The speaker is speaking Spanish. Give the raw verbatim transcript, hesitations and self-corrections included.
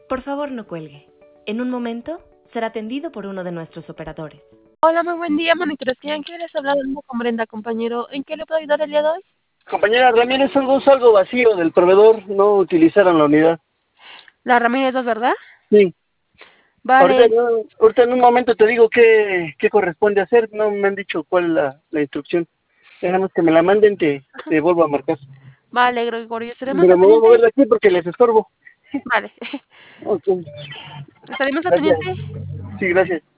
Por favor, no cuelgue. En un momento será atendido por uno de nuestros operadores. Hola, muy buen día, monitores. ¿Quién quieres hablar con Brenda, compañero? ¿En qué le puedo ayudar el día de hoy? Compañera Ramírez, algo, algo vacío del proveedor, no utilizaron la unidad. La Ramírez dos, ¿verdad? Sí. Ahorita, Vale. no- ahorita en un momento te digo qué, qué corresponde hacer, no me han dicho cuál es la, la instrucción. Déjanos que me la manden, te, te vuelvo a marcar. Vale, Gregorio, estaremos Pero al me voy a mover pendiente. de aquí porque les estorbo. Vale. Ok. Estaremos al Gracias. pendiente. Sí, gracias.